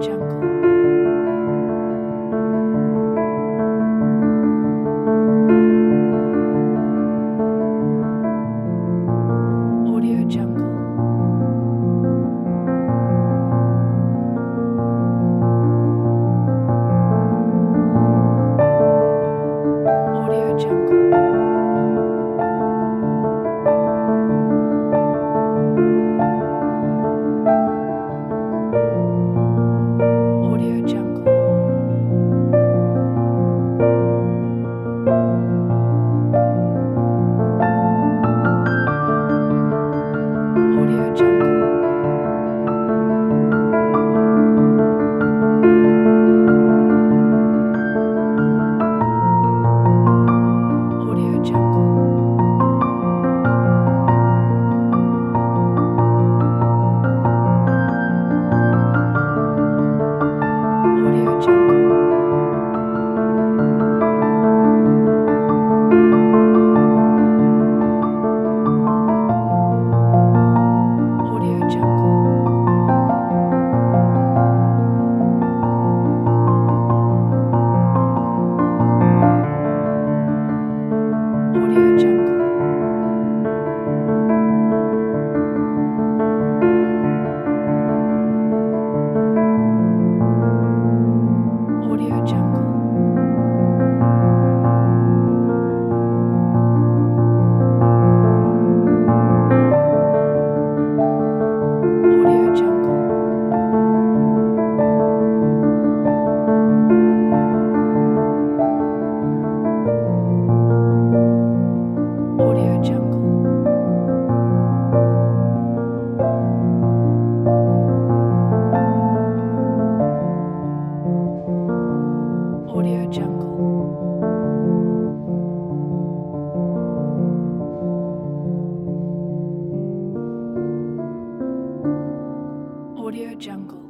Jungle. Audio Jungle. Audio Jungle. Audio Jungle. Audio Jungle. Audio Jungle. Audio Jungle. Audio Jungle. Audio Jungle. Audio Jungle. Audio Jungle. Audio Jungle. Audio Jungle. Audio Jungle.